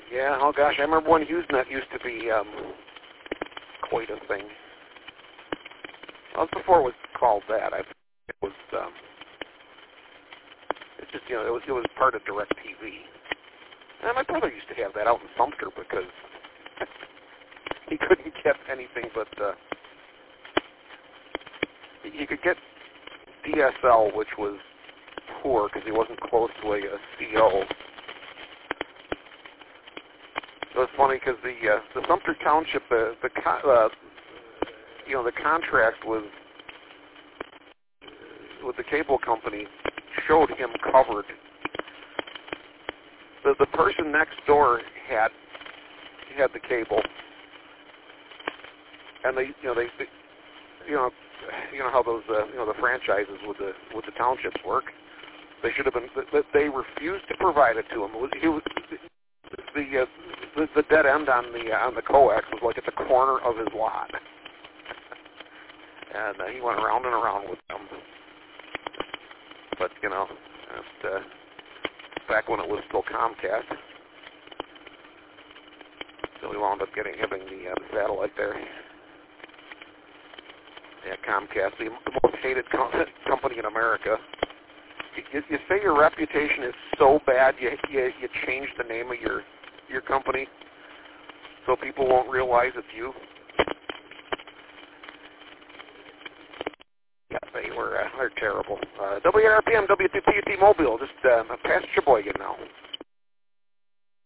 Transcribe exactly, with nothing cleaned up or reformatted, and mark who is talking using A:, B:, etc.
A: Yeah, oh gosh, I remember when HughesNet used to be um, quite a thing. That was before it was called that. I, it was, um, it's just, you know, it was, it was part of DirecTV. And my brother used to have that out in Sumter because he couldn't get anything but, uh, he could get D S L, which was poor because he wasn't close to a, a C O. It was funny because the uh, the Sumter Township, the the uh, you know the contract with with the cable company showed him covered. The the person next door had had the cable, and they you know they, they you know you know how those uh, you know the franchises with the with the townships work. They should have been. They refused to provide it to him. It was, he was, the, uh, the the dead end on the uh, on the coax was like at the corner of his lot, and uh, he went around and around with them. But you know, at, uh, back when it was still Comcast, so we wound up getting having the, uh, the satellite there. Yeah, Comcast, the, the most hated com- company in America. You, you say your reputation is so bad, you, you you change the name of your your company so people won't realize it's you. Yeah, they were uh, they're terrible. Uh, W R P M, W T P T Mobile, just uh, past Sheboygan now.